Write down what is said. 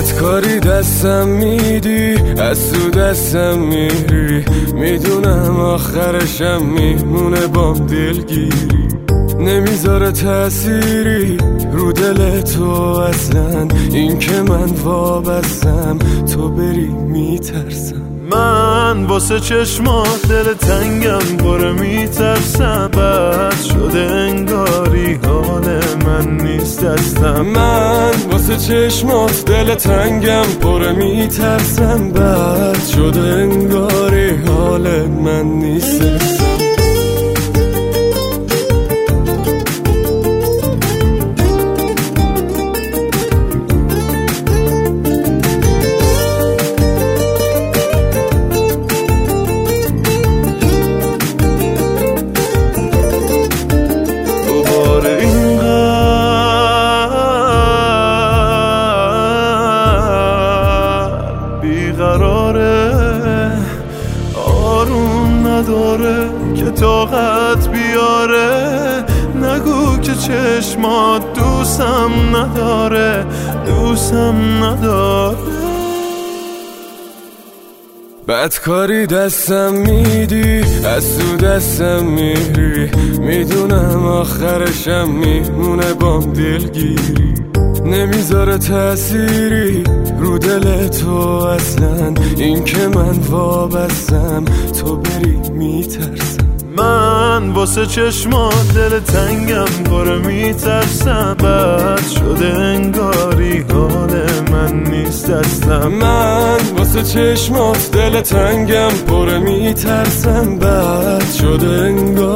بدکاری دستم میدی، از تو دستم میری، میدونم آخرشم میمونه بام دلگیری. نمیذاره تأثیری رو دل تو اصلا، این که من وابستم تو بری میترسم. من واسه چشمات دل تنگم پره میترسم، بد شده انگاری حال من نیست دستم. من واسه چشمات دل تنگم پره میترسم، بد شده انگاری حال من نیست دستم. آروم نداره که طاقت بیاره، نگو که چشمات دوستم نداره، دوستم نداره. بدکاری دستم میدی، از تو دستم میری، میدونم آخرشم میمونه بام دلگیری. نمیذاره تأثیری رو دل تو اصلا، این که من وابستم تو بری میترسم. من واسه چشمات دل تنگم پره میترسم، بد شده انگاری حال من نیست دستم. من واسه چشمات دل تنگم پره میترسم، بد شده انگاری